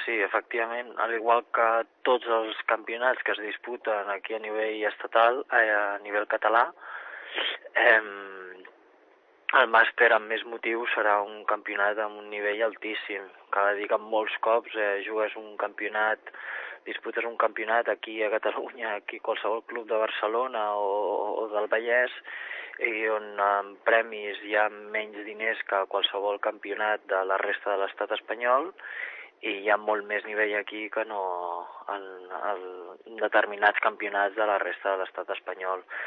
sí, efectivament, al igual que tots els campionats que es disputen aquí a nivell estatal, a nivell català, el màster amb més motiu serà un campionat amb un nivell altíssim. Cal dir que molts cops jugues un campionat, disputes un campionat aquí a Catalunya, aquí a qualsevol club de Barcelona o del Vallès, i on en premis hi ha menys diners que qualsevol campionat de la resta de l'estat espanyol, i hi ha molt més nivell aquí que no en determinats campionats de la resta de l'estat espanyol.